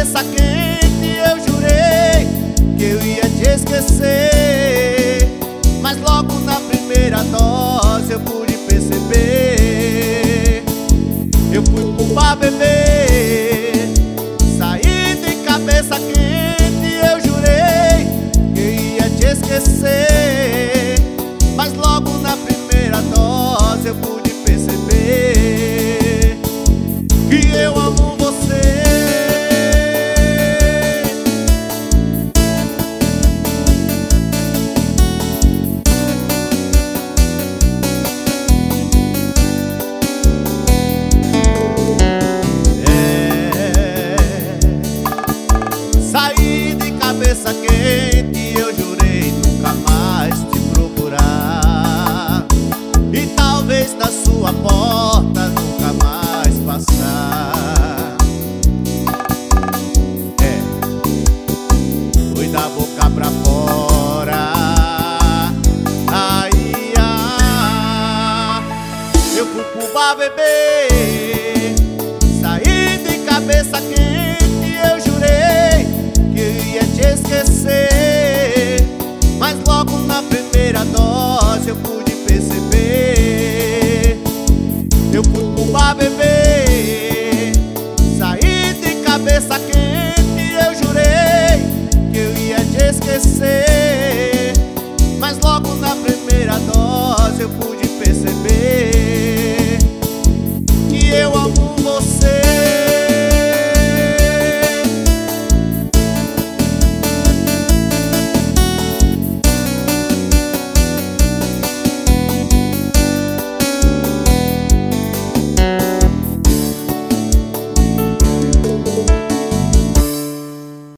cabeça quente, eu jurei que eu ia te esquecer, mas logo na primeira dose eu pude perceber. Eu fui pro bar beber, saí de cabeça quente, eu jurei que eu ia te esquecer, mas logo na primeira dose eu pude perceber que eu amo você. Saí de cabeça quente, eu jurei nunca mais te procurar, e talvez da sua porta nunca mais passar. Fui da boca pra fora. Ai, ai, eu fui pro bar beber, saí de cabeça quente, eu jurei que eu ia te esquecer, mas logo na primeira dose eu pude perceber. Eu fui pro bar beber,